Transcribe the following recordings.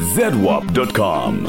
ZWAP.com.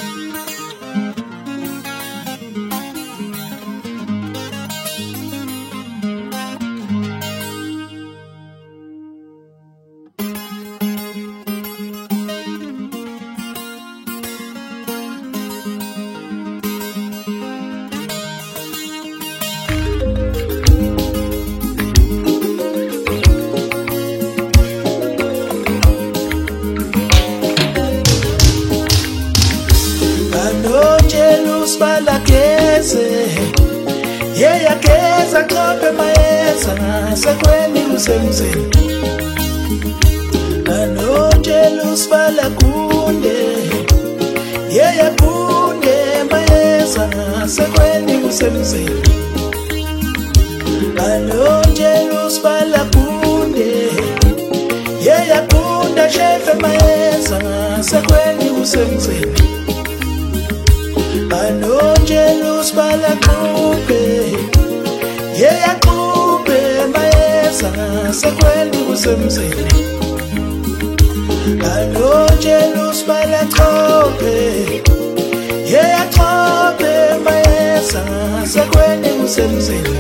Yakeza qobe mayeza sekweni usemzini anojealous balakunde yakunde mayeza sekweni usemzini anojealous balakunde yakunda shefe mayeza sekweni usemzini anojealous balakunde yakube mayeza sekweni usemzini anojealous balachope yachope mayeza sekweni usemzini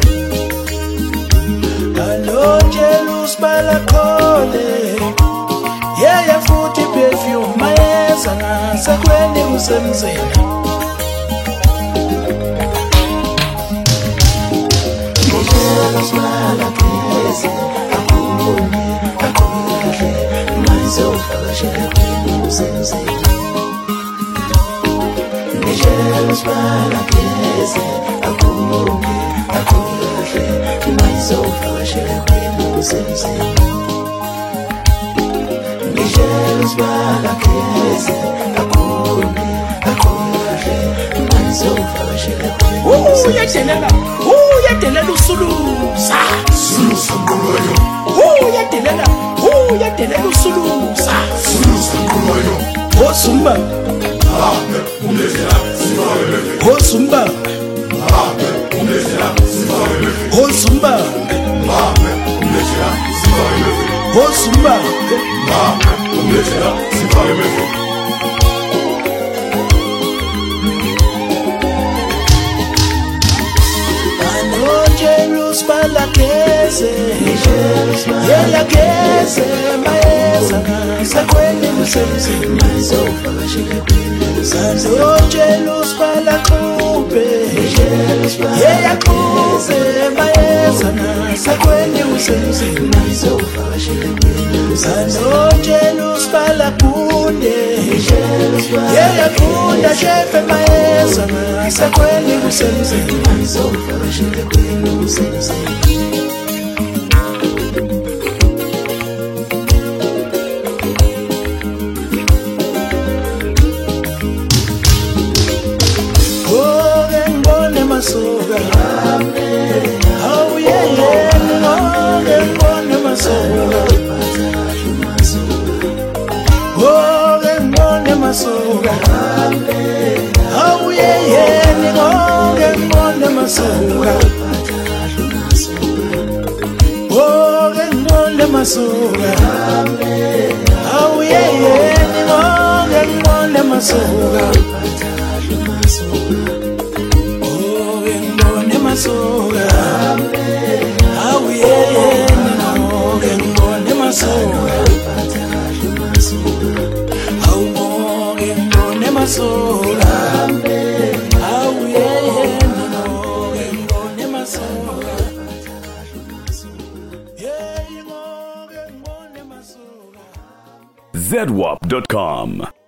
anojealous balakhole yafuthi perfume mayeza sekweni usemzini Smile akeze akubone akuhle mayizofakashela kwenu usemzini Jealous smile akeze akubone akuhle mayizofakashela kwenu usemzini Jealous smile akeze akubone akuhle mayizofakashela kwenu uyadelela usulusa Sulusa ngoyo uyadelela usulusa Sulusa ngoyo Osumba Abe umlezela sivale Osumba Abe umlezela sivale Osumba Abe umlezela sivale Osumba Abe umlezela sivale Anojealous balakeze yakeze mayeza sekweni usemzini mayizofakashela kwenu usemzini Anojealous balakhube yakube mayeza sekweni usemzini mayizofakashela kwenu usemzini Anojealous balakunde yakunda shefe mayeza sekweni usemzini mayizofakashela kwenu usemzini Masoga oh yeah ngone masoga oh ngone masoga oh yeah ngone masoga oh ngone masoga oh yeah ngone masoga Masoga awiye ngone masoga awumoke ngone masoga awiye ngone masoga ZWAP.com.